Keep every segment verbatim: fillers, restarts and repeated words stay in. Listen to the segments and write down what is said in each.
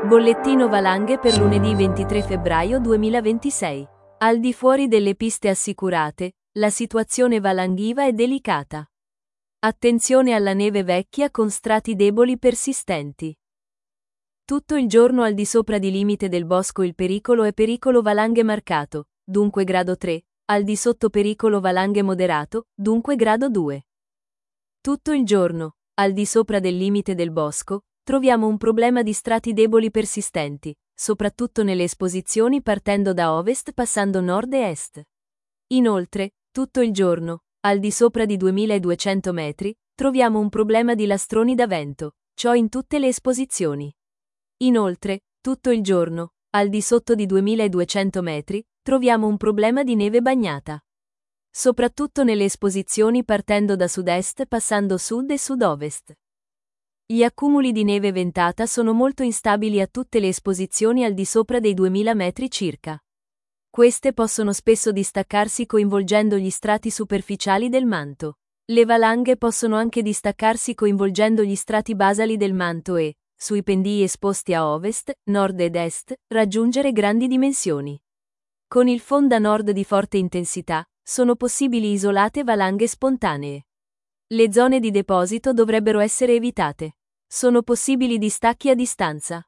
Bollettino valanghe per lunedì ventitré febbraio duemilaventisei. Al di fuori delle piste assicurate, la situazione valanghiva è delicata. Attenzione alla neve vecchia con strati deboli persistenti. Tutto il giorno al di sopra di limite del bosco il pericolo è pericolo valanghe marcato, dunque grado tre, al di sotto pericolo valanghe moderato, dunque grado due. Tutto il giorno, al di sopra del limite del bosco, troviamo un problema di strati deboli persistenti, soprattutto nelle esposizioni partendo da ovest passando nord e est. Inoltre, tutto il giorno, al di sopra di duemiladuecento metri, troviamo un problema di lastroni da vento, ciò in tutte le esposizioni. Inoltre, tutto il giorno, al di sotto di duemiladuecento metri, troviamo un problema di neve bagnata. Soprattutto nelle esposizioni partendo da sud-est passando sud e sud-ovest. Gli accumuli di neve ventata sono molto instabili a tutte le esposizioni al di sopra dei duemila metri circa. Queste possono spesso distaccarsi coinvolgendo gli strati superficiali del manto. Le valanghe possono anche distaccarsi coinvolgendo gli strati basali del manto e, sui pendii esposti a ovest, nord ed est, raggiungere grandi dimensioni. Con il fonda nord di forte intensità, sono possibili isolate valanghe spontanee. Le zone di deposito dovrebbero essere evitate. Sono possibili distacchi a distanza.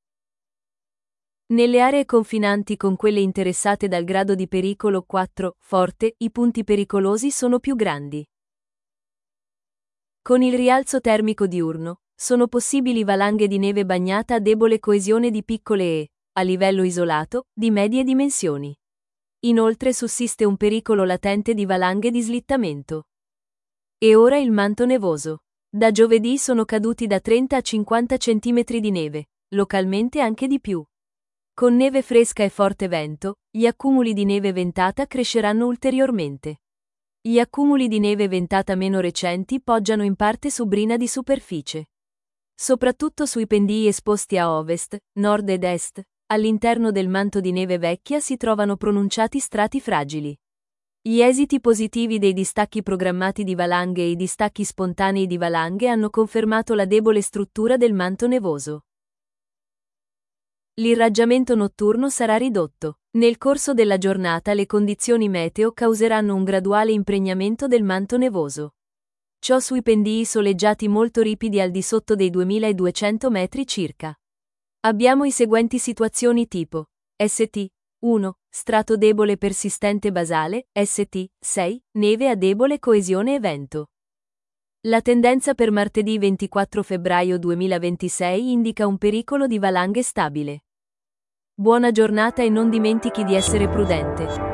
Nelle aree confinanti con quelle interessate dal grado di pericolo quattro, forte, i punti pericolosi sono più grandi. Con il rialzo termico diurno, sono possibili valanghe di neve bagnata a debole coesione di piccole e, a livello isolato, di medie dimensioni. Inoltre sussiste un pericolo latente di valanghe di slittamento. E ora il manto nevoso. Da giovedì sono caduti da trenta a cinquanta centimetri di neve, localmente anche di più. Con neve fresca e forte vento, gli accumuli di neve ventata cresceranno ulteriormente. Gli accumuli di neve ventata meno recenti poggiano in parte su brina di superficie. Soprattutto sui pendii esposti a ovest, nord ed est, all'interno del manto di neve vecchia si trovano pronunciati strati fragili. Gli esiti positivi dei distacchi programmati di valanghe e i distacchi spontanei di valanghe hanno confermato la debole struttura del manto nevoso. L'irraggiamento notturno sarà ridotto. Nel corso della giornata le condizioni meteo causeranno un graduale impregnamento del manto nevoso. Ciò sui pendii soleggiati molto ripidi al di sotto dei duemiladuecento metri circa. Abbiamo i seguenti situazioni tipo S T uno. Strato debole persistente basale, S T sei. Neve a debole coesione e vento. La tendenza per martedì ventiquattro febbraio duemilaventisei indica un pericolo di valanghe stabile. Buona giornata e non dimentichi di essere prudente.